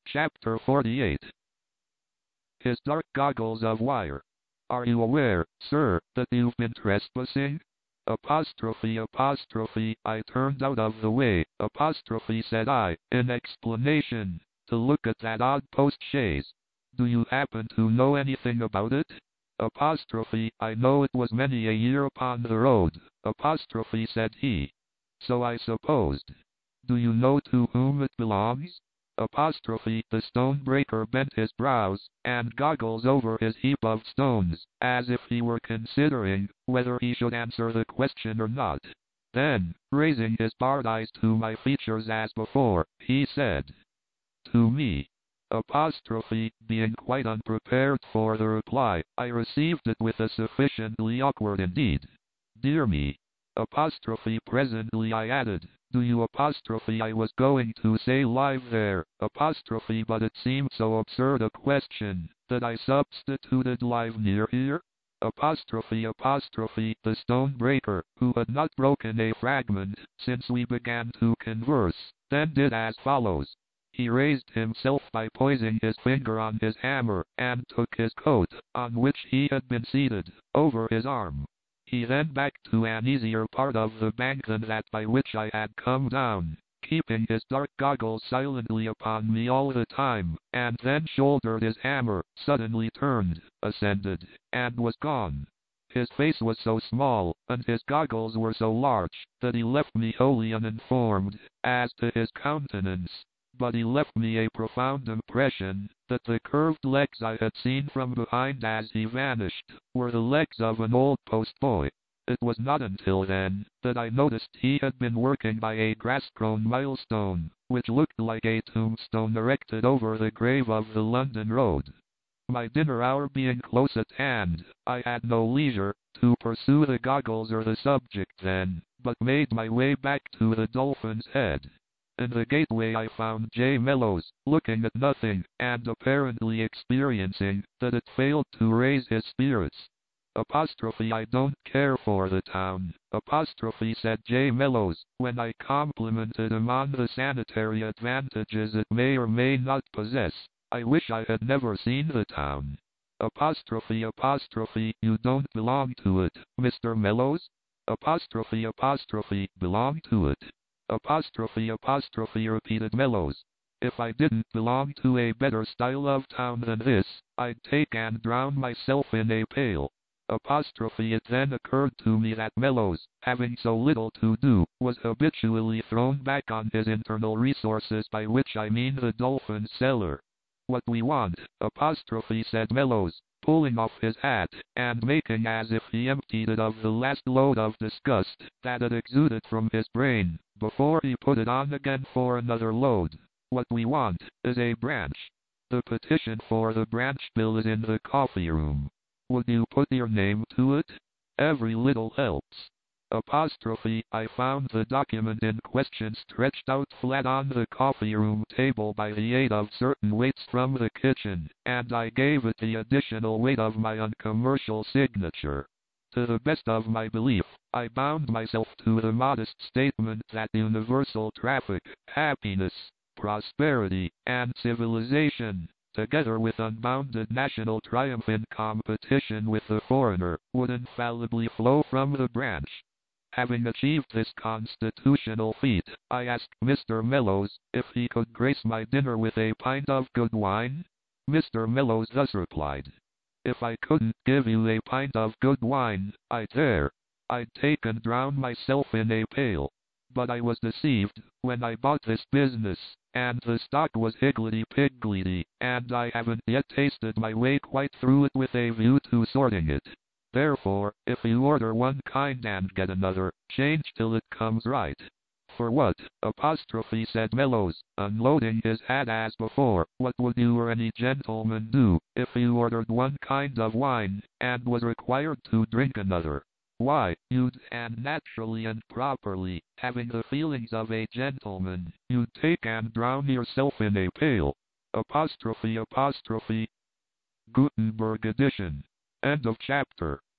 Chapter 48. His dark goggles of wire. Are you aware, sir, that you've been trespassing? Apostrophe. I turned out of the way, apostrophe, said I, in explanation, to look at that odd post-chaise. Do you happen to know anything about it? Apostrophe. I know it was many a year upon the road, apostrophe, said he. So I supposed. Do you know to whom it belongs? Apostrophe. The stonebreaker bent his brows and goggles over his heap of stones, as if he were considering whether he should answer the question or not. Then, raising his barred eyes to my features as before, he said, to me. Apostrophe. Being quite unprepared for the reply, I received it with a sufficiently awkward indeed. Dear me. Apostrophe. Presently I added, do you apostrophe? I was going to say live there, apostrophe, but it seemed so absurd a question that I substituted live near here. Apostrophe. The stonebreaker, who had not broken a fragment since we began to converse, then did as follows. He raised himself by poising his finger on his hammer, and took his coat, on which he had been seated, over his arm. He then backed to an easier part of the bank than that by which I had come down, keeping his dark goggles silently upon me all the time, and then shouldered his hammer, suddenly turned, ascended, and was gone. His face was so small, and his goggles were so large, that he left me wholly uninformed as to his countenance. But he left me a profound impression that the curved legs I had seen from behind as he vanished were the legs of an old postboy. It was not until then that I noticed he had been working by a grass-grown milestone, which looked like a tombstone erected over the grave of the London road. My dinner hour being close at hand, I had no leisure to pursue the goggles or the subject then, but made my way back to the Dolphin's Head. In the gateway I found J. Mellows, looking at nothing, and apparently experiencing that it failed to raise his spirits. Apostrophe. I don't care for the town, apostrophe, said J. Mellows, when I complimented him on the sanitary advantages it may or may not possess. I wish I had never seen the town. Apostrophe. You don't belong to it, Mr. Mellows? Apostrophe. Belong to it. Apostrophe, repeated Mellows. If I didn't belong to a better style of town than this, I'd take and drown myself in a pail. Apostrophe. It then occurred to me that Mellows, having so little to do, was habitually thrown back on his internal resources, by which I mean the Dolphin's cellar. What we want, apostrophe, said Mellows, pulling off his hat, and making as if he emptied it of the last load of disgust that had exuded from his brain, before he put it on again for another load. What we want is a branch. The petition for the branch bill is in the coffee room. Would you put your name to it? Every little helps. Apostrophe. I found the document in question stretched out flat on the coffee room table by the aid of certain weights from the kitchen, and I gave it the additional weight of my uncommercial signature. To the best of my belief, I bound myself to the modest statement that universal traffic, happiness, prosperity, and civilization, together with unbounded national triumph in competition with the foreigner, would infallibly flow from the branch. Having achieved this constitutional feat, I asked Mr. Mellows if he could grace my dinner with a pint of good wine. Mr. Mellows thus replied, if I couldn't give you a pint of good wine, I'd take and drown myself in a pail. But I was deceived when I bought this business, and the stock was higgledy-piggledy, and I haven't yet tasted my way quite through it with a view to sorting it. Therefore, if you order one kind and get another, change till it comes right. For what, apostrophe, said Mellows, unloading his hat as before, what would you or any gentleman do, if you ordered one kind of wine, and was required to drink another? Why, you'd, and naturally and properly, having the feelings of a gentleman, you'd take and drown yourself in a pail. Apostrophe. Gutenberg edition. End of chapter.